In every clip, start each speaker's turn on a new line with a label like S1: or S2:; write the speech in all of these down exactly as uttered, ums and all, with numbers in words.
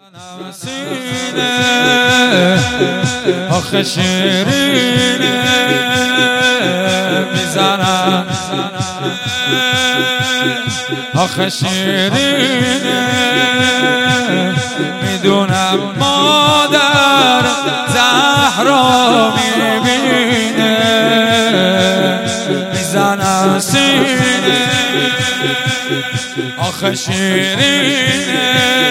S1: سینه آخه شیرینه میزنم آخه شیرینه میدونم مادر زهرا میبینه میزنم سینه آخه شیرینه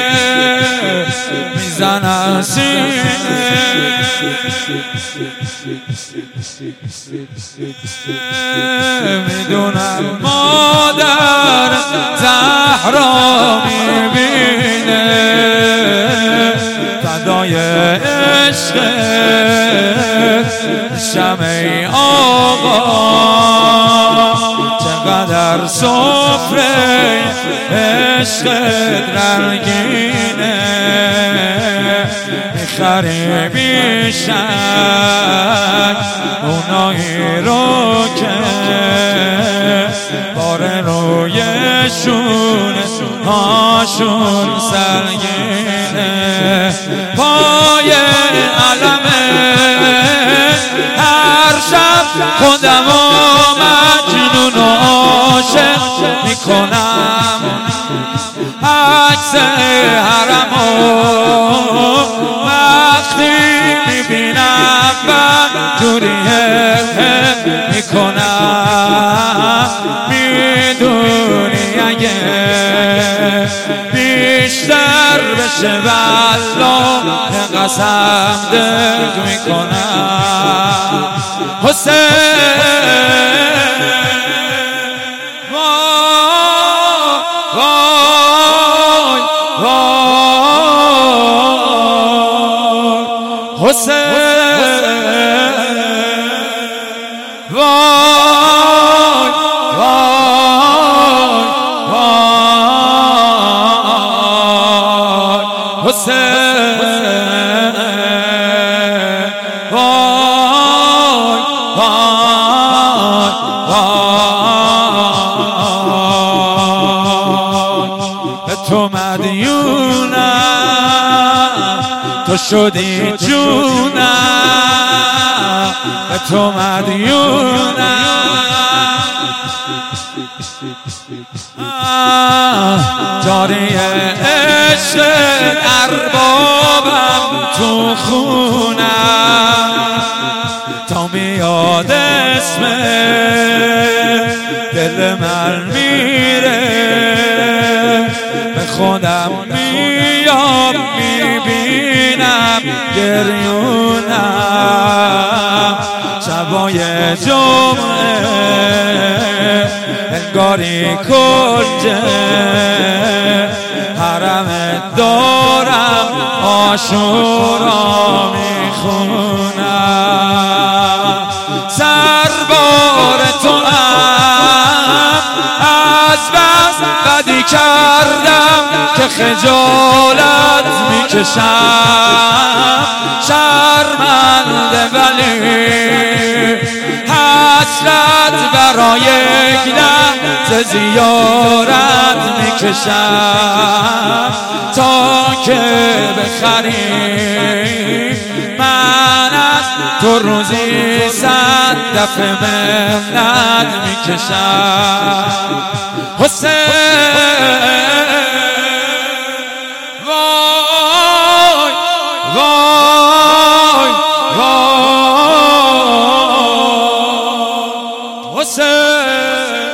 S1: میزنم سینه میدونم مادر زهرا میبینه فدای عشق شمع آقا چقدر سفره عشق رنگینه میخری بیشک اونایی رو که بار رویشون هاشون سنگینه پای علمه هر شب خودم و مجنون و عاشق میکنم عکس حرمو وقتی میبینم بدجوریه میکنم میدونی اگه بیشتر بشه والله قسم دق میکنم حسین حسین وای وای وای حسین وای وای وای تو مدیونم تو شدی جونم به تو مدیونم جاری عشق اربابم تو خونم تا میاد اسم دل من میره به خودم میام میبینم گریونم شبای جمعه انگاری کلجه حرم دارم عاشورا میخونم سربار تو هم از بس بدی کردم که خجالت میکشم شرمنده ولی حسرت برای یک لحظه زیارت میکشم تا که بخری من از تو روزی صد دفعه منت میکشم حسین وای وای وای حسین